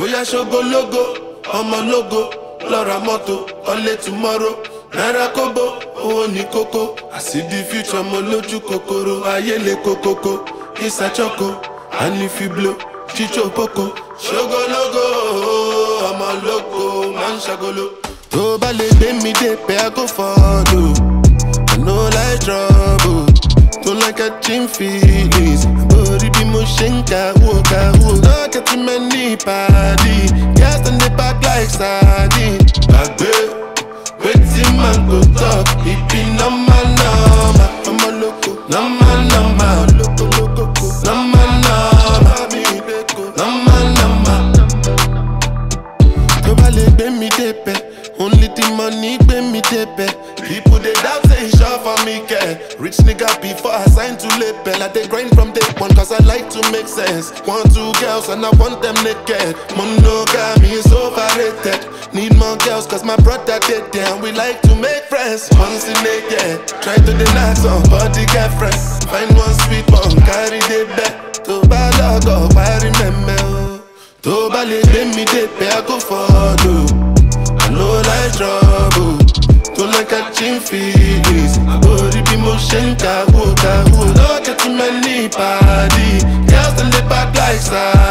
Oya ṣogo logo, ọmọ logo, lọ́ra mọ́tò, ọlé tomorrow. Naira kobo, owó ní kókó. I see the future, mo lójú kòkòrò. Ayé le kókókó, Isa choco. And if you blow, chicho poco. Ṣogo logo, ọmọ logo, man ṣagolo. Tó bá lè gbé mi dé pé I go follow. I no like trouble, don't like catching feelings. Body be mo ṣe ń kàwó. No get many party, girls and they back like sardine. Gbàgbé, wetin man go talk, it be normal. I'm a loco, normal. Tó bá lè gbé mi débẹ̀, only the money gbé mi débẹ̀. People they doubt say he sure for me get. Rich nigga before I sign to label. I dey grind from day one cause I like to make sense. 1, 2 girls and I want them naked. Monogamy is overrated. Need more girls cause my brother dead down. We like to make friends once in a year. Try to deny somebody get friends. Find one sweet one, carry the back. To bad log I remember. To bá lè gbé mi débẹ̀ I go follow. I no like trouble, don't like catching feelings. Body be mo ṣe ń kàwó. No get too many party, girls and they back like sardine.